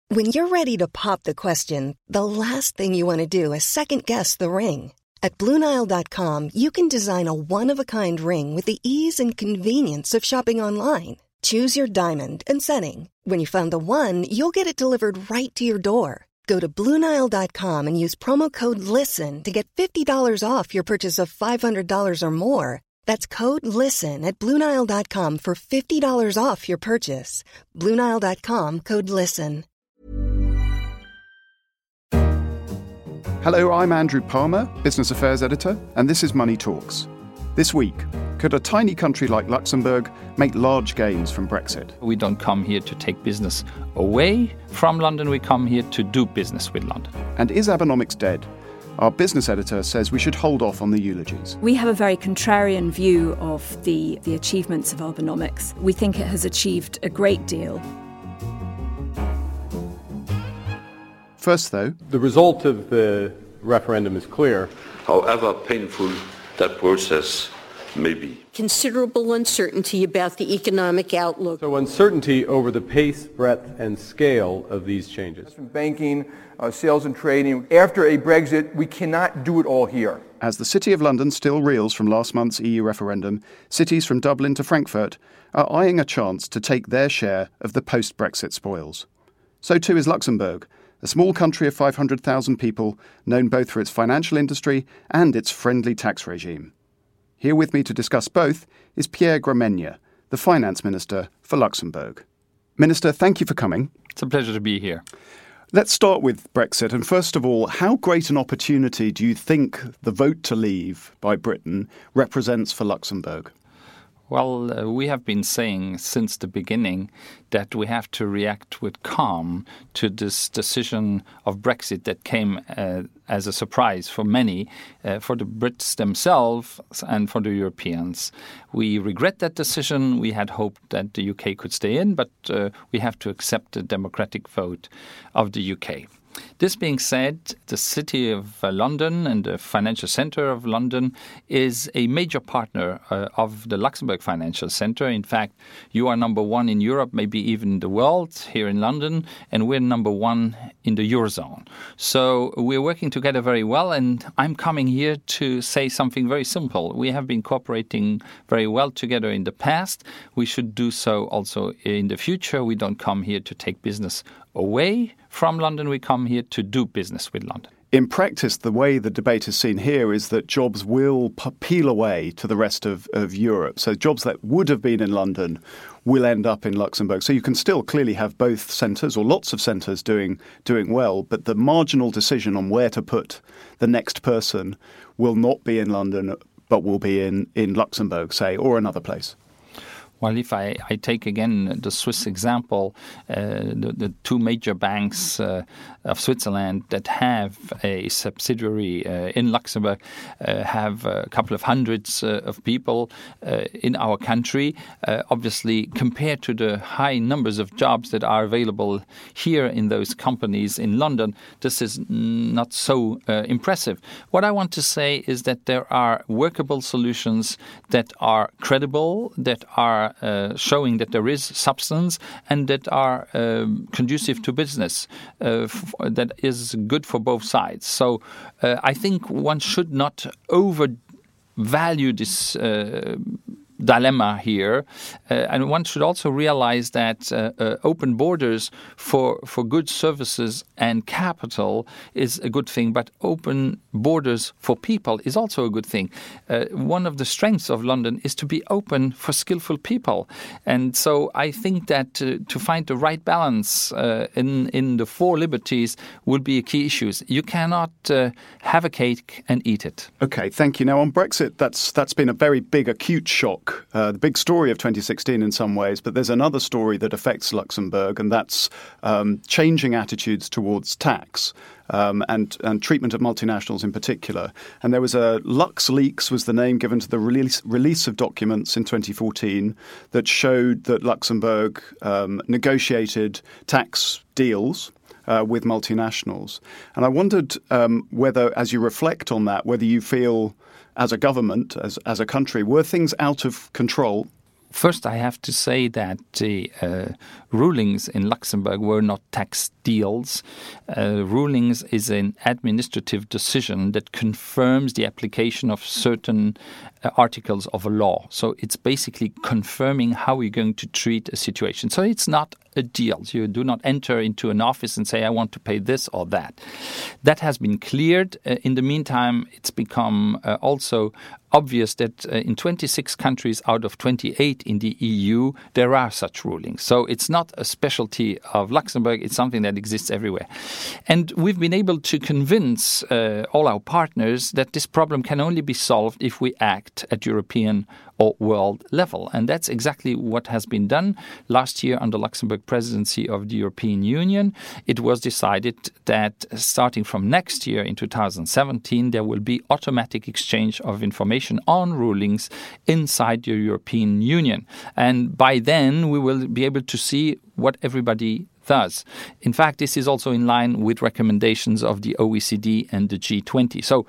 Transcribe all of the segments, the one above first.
When you're ready to pop the question, the last thing you want to do is second-guess the ring. At BlueNile.com, you can design a one-of-a-kind ring with the ease and convenience of shopping online. Choose your diamond and setting. When you find the one, you'll get it delivered right to your door. Go to BlueNile.com and use promo code LISTEN to get $50 off your purchase of $500 or more. That's code LISTEN at BlueNile.com for $50 off your purchase. BlueNile.com, code LISTEN. Hello, I'm Andrew Palmer, Business Affairs Editor, and this is Money Talks. This week, could a tiny country like Luxembourg make large gains from Brexit? We don't come here to take business away from London, we come here to do business with London. And is Abenomics dead? Our business editor says we should hold off on the eulogies. We have a very contrarian view of the achievements of Abenomics. We think it has achieved a great deal. First, though, the result of the referendum is clear. However painful that process may be. Considerable uncertainty about the economic outlook. So uncertainty over the pace, breadth, and scale of these changes. Banking, sales and trading. After a Brexit, we cannot do it all here. As the City of London still reels from last month's EU referendum, cities from Dublin to Frankfurt are eyeing a chance to take their share of the post-Brexit spoils. So too is Luxembourg, a small country of 500,000 people, known both for its financial industry and its friendly tax regime. Here with me to discuss both is Pierre Gramegna, the Finance Minister for Luxembourg. Minister, thank you for coming. It's a pleasure to be here. Let's start with Brexit. And first of all, how great an opportunity do you think the vote to leave by Britain represents for Luxembourg? Well, we have been saying since the beginning that we have to react with calm to this decision of Brexit that came as a surprise for many, for the Brits themselves and for the Europeans. We regret that decision. We had hoped that the UK could stay in, but we have to accept the democratic vote of the UK. This being said, the City of London and the financial centre of London is a major partner of the Luxembourg Financial Centre. In fact, you are number one in Europe, maybe even the world, here in London, and we're number one in the Eurozone. So we're working together very well, and I'm coming here to say something very simple. We have been cooperating very well together in the past. We should do so also in the future. We don't come here to take business away from London, we come here to do business with London. In practice, the way the debate is seen here is that jobs will peel away to the rest of Europe. So jobs that would have been in London will end up in Luxembourg. So you can still clearly have both centres or lots of centres doing well, but the marginal decision on where to put the next person will not be in London, but will be in Luxembourg, say, or another place. Well, if I take again the Swiss example, the two major banks of Switzerland that have a subsidiary in Luxembourg have a couple of hundreds of people in our country. Obviously, compared to the high numbers of jobs that are available here in those companies in London, this is not so impressive. What I want to say is that there are workable solutions that are credible, that are showing that there is substance and that are conducive to business, that is good for both sides. So I think one should not overvalue this dilemma here, and one should also realize that open borders for goods, services and capital is a good thing, but open borders for people is also a good thing. One of the strengths of London is to be open for skillful people, and so I think that to find the right balance in the four liberties would be a key issue. You cannot have a cake and eat it. Okay, thank you. Now on Brexit, that's been a very big acute shock. The big story of 2016 in some ways, but there's another story that affects Luxembourg, and that's changing attitudes towards tax and treatment of multinationals in particular. And there was LuxLeaks was the name given to the release of documents in 2014 that showed that Luxembourg negotiated tax deals with multinationals. And I wondered whether, as you reflect on that, whether you feel as a government, as a country, were things out of control? First, I have to say that the rulings in Luxembourg were not tax deals. Rulings is an administrative decision that confirms the application of certain articles of a law. So it's basically confirming how we're going to treat a situation. So it's not a deal. You do not enter into an office and say, I want to pay this or that. That has been cleared. In the meantime, it's become also obvious that in 26 countries out of 28 in the EU, there are such rulings. So it's not a specialty of Luxembourg. It's something that exists everywhere. And we've been able to convince all our partners that this problem can only be solved if we act at European or world level. And that's exactly what has been done. Last year, under Luxembourg presidency of the European Union, it was decided that starting from next year in 2017, there will be automatic exchange of information on rulings inside the European Union. And by then, we will be able to see what everybody does. In fact, this is also in line with recommendations of the OECD and the G20. So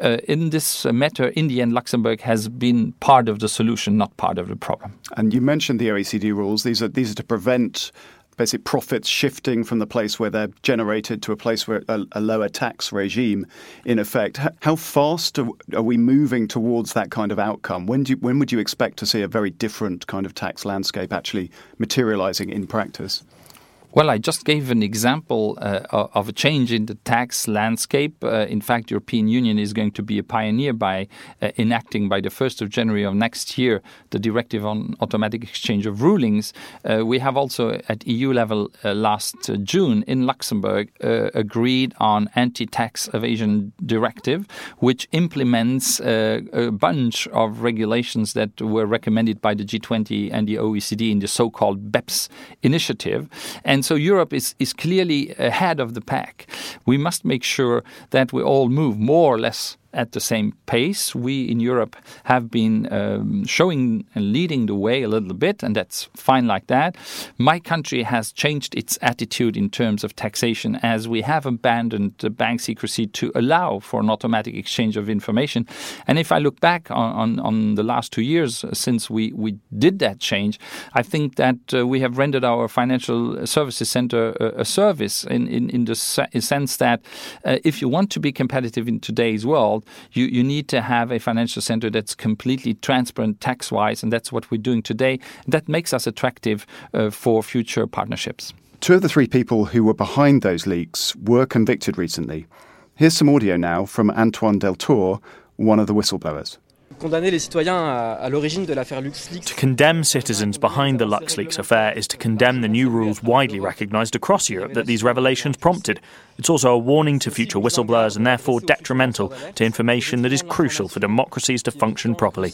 in this matter, in the end, Luxembourg has been part of the solution, not part of the problem. And you mentioned the OECD rules. These are to prevent basic profits shifting from the place where they're generated to a place where a lower tax regime in effect. How fast are we moving towards that kind of outcome? When would you expect to see a very different kind of tax landscape actually materializing in practice? Well, I just gave an example of a change in the tax landscape. In fact, the European Union is going to be a pioneer by enacting by the 1st of January of next year the directive on automatic exchange of rulings. We have also at EU level last June in Luxembourg agreed on anti-tax evasion directive, which implements a bunch of regulations that were recommended by the G20 and the OECD in the so-called BEPS initiative. And so Europe is clearly ahead of the pack. We must make sure that we all move more or less at the same pace. We in Europe have been showing and leading the way a little bit, and that's fine like that. My country has changed its attitude in terms of taxation as we have abandoned the bank secrecy to allow for an automatic exchange of information. And if I look back on the last 2 years since we did that change, I think that we have rendered our financial services center a service in the sense that if you want to be competitive in today's world, you need to have a financial center that's completely transparent tax-wise, and that's what we're doing today. That makes us attractive for future partnerships. 2 of the 3 people who were behind those leaks were convicted recently. Here's some audio now from Antoine Deltour, one of the whistleblowers. To condemn citizens behind the LuxLeaks affair is to condemn the new rules widely recognised across Europe that these revelations prompted. It's also a warning to future whistleblowers and therefore detrimental to information that is crucial for democracies to function properly.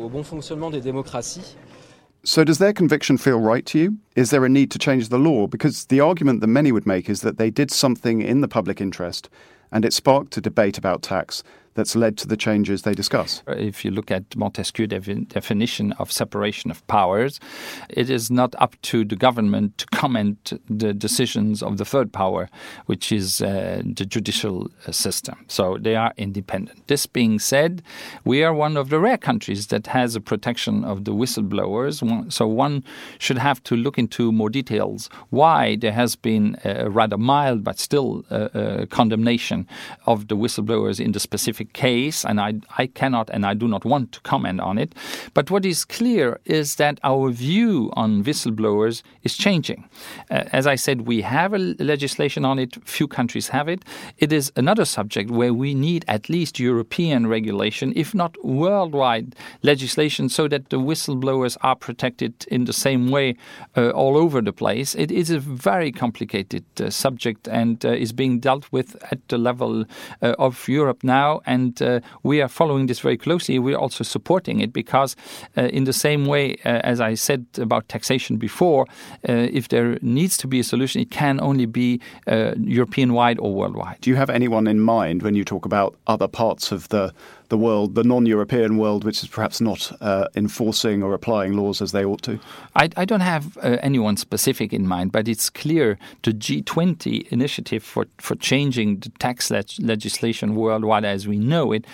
So does their conviction feel right to you? Is there a need to change the law? Because the argument that many would make is that they did something in the public interest and it sparked a debate about tax that's led to the changes they discuss. If you look at Montesquieu's definition of separation of powers, it is not up to the government to comment the decisions of the third power, which is the judicial system. So they are independent. This being said, we are one of the rare countries that has a protection of the whistleblowers. So one should have to look into more details why there has been a rather mild but still condemnation of the whistleblowers in the specific case, and I cannot and I do not want to comment on it. But what is clear is that our view on whistleblowers is changing. As I said, we have a legislation on it. Few countries have it. It is another subject where we need at least European regulation, if not worldwide legislation, so that the whistleblowers are protected in the same way all over the place. It is a very complicated subject and is being dealt with at the level of Europe now. And we are following this very closely. We're also supporting it because in the same way, as I said about taxation before, if there needs to be a solution, it can only be European-wide or worldwide. Do you have anyone in mind when you talk about other parts of the the world, the non-European world, which is perhaps not enforcing or applying laws as they ought to? I don't have anyone specific in mind, but it's clear the G20 initiative for changing the tax legislation worldwide as we know it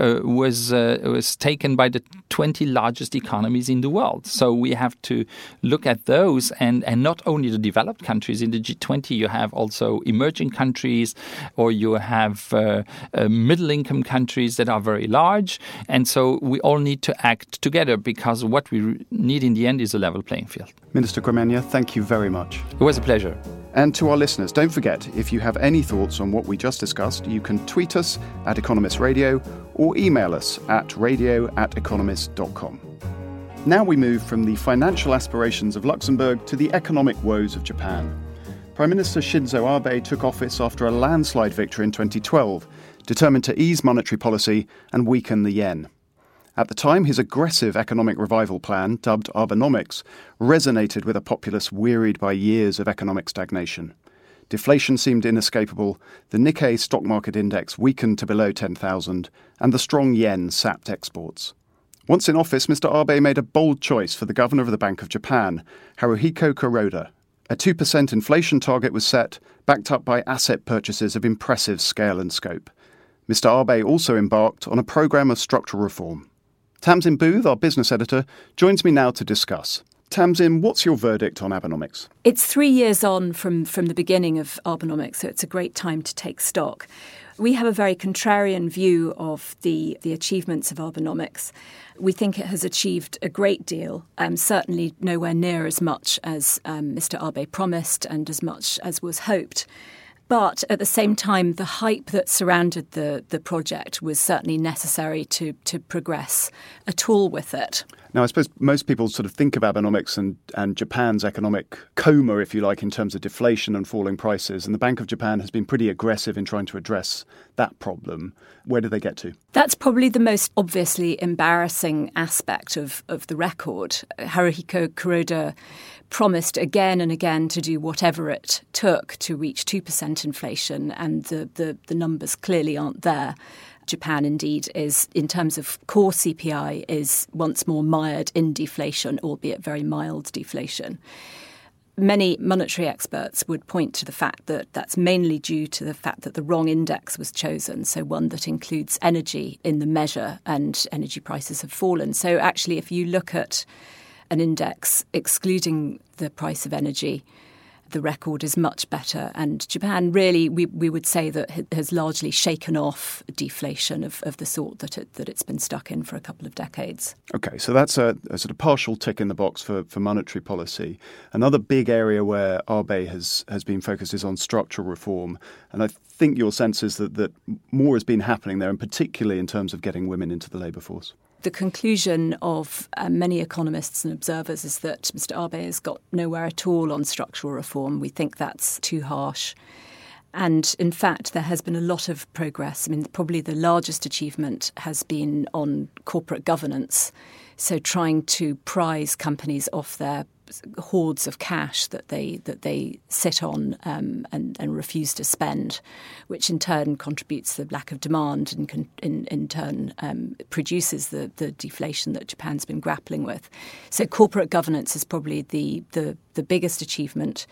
was taken by the 20 largest economies in the world. So we have to look at those and not only the developed countries. In the G20 you have also emerging countries, or you have middle-income countries that are very large. And so we all need to act together, because what we need in the end is a level playing field. Minister Gramegna, thank you very much. It was a pleasure. And to our listeners, don't forget, if you have any thoughts on what we just discussed, you can tweet us at Economist Radio or email us at radio@economist.com. Now we move from the financial aspirations of Luxembourg to the economic woes of Japan. Prime Minister Shinzo Abe took office after a landslide victory in 2012, determined to ease monetary policy and weaken the yen. At the time, his aggressive economic revival plan, dubbed Abenomics, resonated with a populace wearied by years of economic stagnation. Deflation seemed inescapable, the Nikkei stock market index weakened to below 10,000, and the strong yen sapped exports. Once in office, Mr. Abe made a bold choice for the governor of the Bank of Japan, Haruhiko Kuroda. A 2% inflation target was set, backed up by asset purchases of impressive scale and scope. Mr. Abe also embarked on a programme of structural reform. Tamsin Booth, our business editor, joins me now to discuss. Tamsin, what's your verdict on Abenomics? It's 3 years on from the beginning of Abenomics, so it's a great time to take stock. We have a very contrarian view of the achievements of Abenomics. We think it has achieved a great deal, certainly nowhere near as much as Mr. Abe promised and as much as was hoped. But at the same time, the hype that surrounded the project was certainly necessary to progress at all with it. Now, I suppose most people sort of think of Abenomics and Japan's economic coma, if you like, in terms of deflation and falling prices. And the Bank of Japan has been pretty aggressive in trying to address that problem. Where did they get to? That's probably the most obviously embarrassing aspect of the record. Haruhiko Kuroda promised again and again to do whatever it took to reach 2% inflation, and the numbers clearly aren't there. Japan, indeed, is, in terms of core CPI, is once more mired in deflation, albeit very mild deflation. Many monetary experts would point to the fact that that's mainly due to the fact that the wrong index was chosen, so one that includes energy in the measure, and energy prices have fallen. So actually, if you look at an index excluding the price of energy, the record is much better. And Japan really, we would say that has largely shaken off deflation of the sort that it's been stuck in for a couple of decades. OK, so that's a sort of partial tick in the box for monetary policy. Another big area where Abe has been focused is on structural reform. And I think your sense is that more has been happening there, and particularly in terms of getting women into the labour force. The conclusion of many economists and observers is that Mr. Abe has got nowhere at all on structural reform. We think that's too harsh. And in fact, there has been a lot of progress. I mean, probably the largest achievement has been on corporate governance. So trying to prize companies off their hoards of cash that they sit on and refuse to spend, which in turn contributes to the lack of demand and in turn produces the deflation that Japan's been grappling with. So corporate governance is probably the biggest achievement.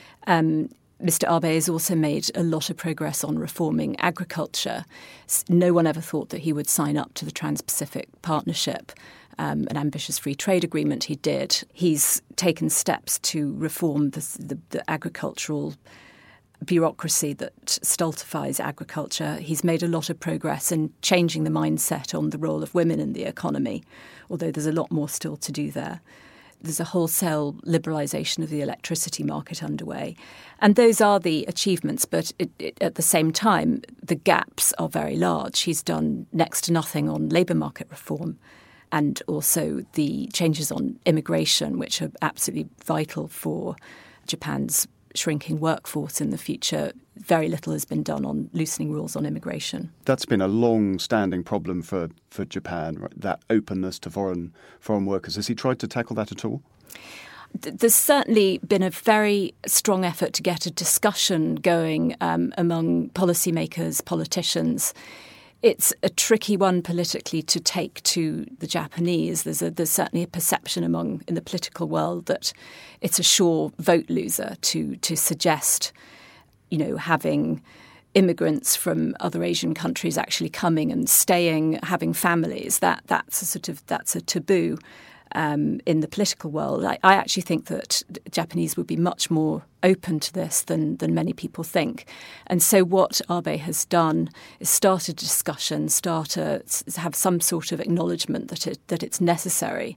Mr. Abe has also made a lot of progress on reforming agriculture. No one ever thought that he would sign up to the Trans-Pacific Partnership, an ambitious free trade agreement. He did. He's taken steps to reform the agricultural bureaucracy that stultifies agriculture. He's made a lot of progress in changing the mindset on the role of women in the economy, although there's a lot more still to do there. There's a wholesale liberalisation of the electricity market underway. And those are the achievements, but at the same time, the gaps are very large. He's done next to nothing on labour market reform, and also the changes on immigration, which are absolutely vital for Japan's shrinking workforce in the future. Very little has been done on loosening rules on immigration. That's been a long-standing problem for Japan, right? That openness to foreign workers. Has he tried to tackle that at all? There's certainly been a very strong effort to get a discussion going among policymakers, politicians, It's a tricky one politically to take to the Japanese. There's certainly a perception in the political world that it's a sure vote loser to suggest, having immigrants from other Asian countries actually coming and staying, having families. That's a taboo. In the political world. I actually think that Japanese would be much more open to this than many people think. And so what Abe has done is start a discussion, have some sort of acknowledgement that it's necessary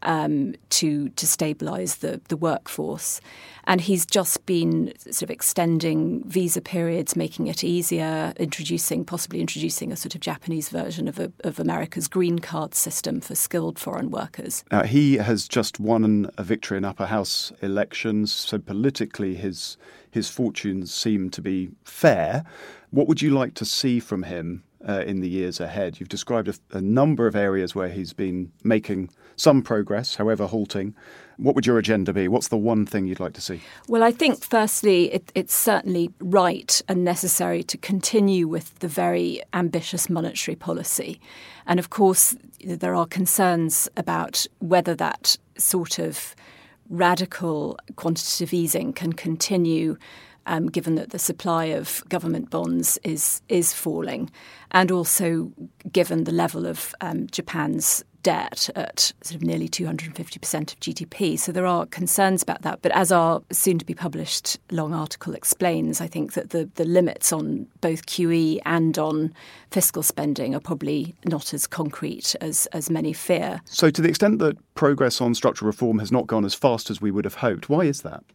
to stabilise the workforce. And he's just been sort of extending visa periods, making it easier, possibly introducing a sort of Japanese version of America's green card system for skilled foreign workers. He has just won a victory in upper house elections, so politically his fortunes seem to be fair. What would you like to see from him in the years ahead? You've described a number of areas where he's been making some progress, however halting. What would your agenda be? What's the one thing you'd like to see? Well, I think firstly, it's certainly right and necessary to continue with the very ambitious monetary policy. And of course, there are concerns about whether that sort of radical quantitative easing can continue, given that the supply of government bonds is falling, and also given the level of Japan's debt at sort of nearly 250% of GDP. So there are concerns about that. But as our soon-to-be-published long article explains, I think that the limits on both QE and on fiscal spending are probably not as concrete as many fear. So to the extent that progress on structural reform has not gone as fast as we would have hoped, why is that?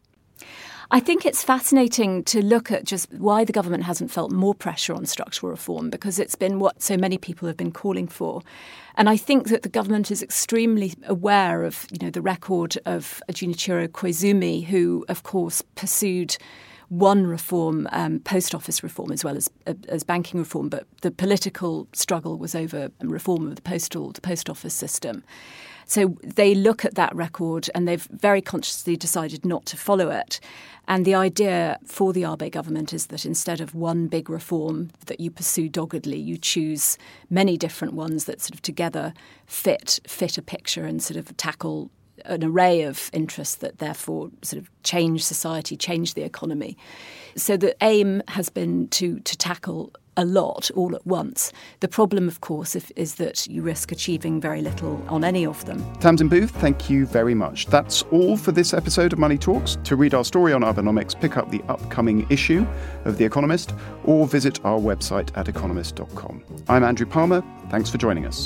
I think it's fascinating to look at just why the government hasn't felt more pressure on structural reform, because it's been what so many people have been calling for. And I think that the government is extremely aware of, the record of Junichiro Koizumi, who, of course, pursued one reform, post office reform, as well as banking reform. But the political struggle was over reform of the post office system. So they look at that record and they've very consciously decided not to follow it. And the idea for the Abe government is that instead of one big reform that you pursue doggedly, you choose many different ones that sort of together fit a picture and sort of tackle an array of interests that therefore sort of change society, change the economy. So the aim has been to tackle a lot all at once. The problem, of course, is that you risk achieving very little on any of them. Tamsin Booth, thank you very much. That's all for this episode of Money Talks. To read our story on Abenomics, pick up the upcoming issue of The Economist or visit our website at economist.com. I'm Andrew Palmer. Thanks for joining us.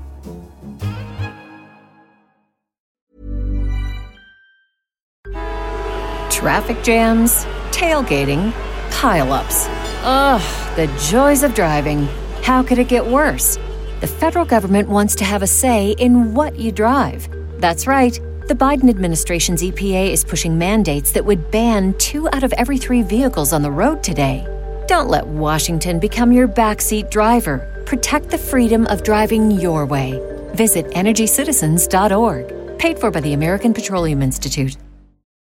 Traffic jams, tailgating, pile-ups. Ugh, the joys of driving. How could it get worse? The federal government wants to have a say in what you drive. That's right. The Biden administration's EPA is pushing mandates that would ban 2 out of every 3 vehicles on the road today. Don't let Washington become your backseat driver. Protect the freedom of driving your way. Visit EnergyCitizens.org. Paid for by the American Petroleum Institute.